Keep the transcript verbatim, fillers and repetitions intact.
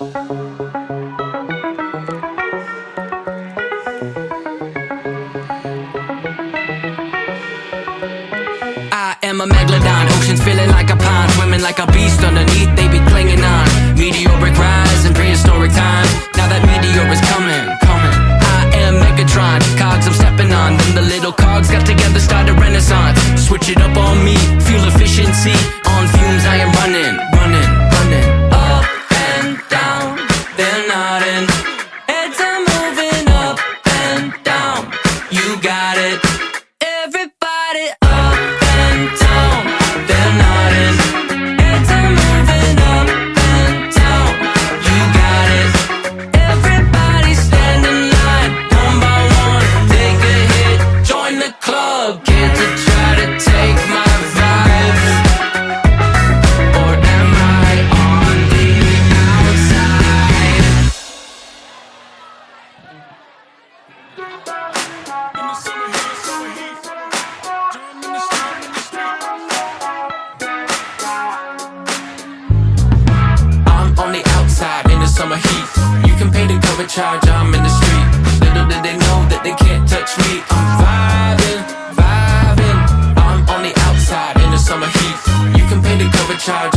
I am a megalodon, oceans feeling like a pond, swimming like a beast underneath, they be clinging on. Meteoric rise in prehistoric times, now that meteor is coming, coming. I am Megatron, cogs I'm stepping on, then the little cogs got together, started renaissance. Switch it up on me, fuel efficiency, on fumes I am running, running, running. Up and down, they're nodding, heads are moving up and down, you got it. Everybody up and down, they're nodding, heads are moving up and down, you got it. Everybody stand in line, one by one, take a hit, join the club, kids are try to take my vibes, or am I on the outside? I'm on the outside in the summer heat. You can pay the cover charge, I'm in the street. Little did they know that they can't touch me. I'm vibing, vibing. I'm on the outside in the summer heat. You can pay the cover charge,